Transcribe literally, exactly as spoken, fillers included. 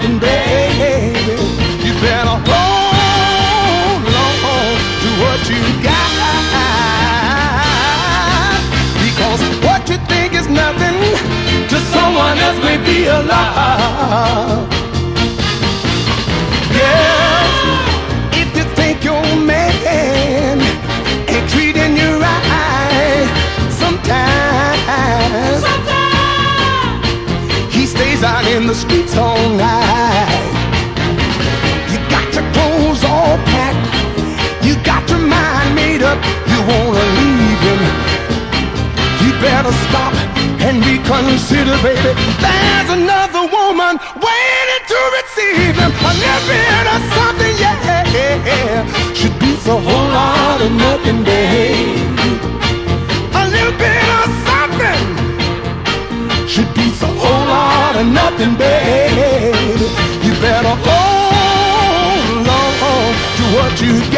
nothing, baby. You better hold on to what you got, because what you think is nothing to someone else may be a lot. Yeah, if you think your man ain't treating you right, sometimes, sometimes he stays out in the streets all night. You got your clothes all packed, you got your mind made up, you wanna leave him. You better stop and reconsider, baby. There's another woman waiting to receive him. A little bit of something, yeah, should be a whole lot of nothing, baby. A little bit of something should be a whole lot of nothing, baby. You better hold on to what you got.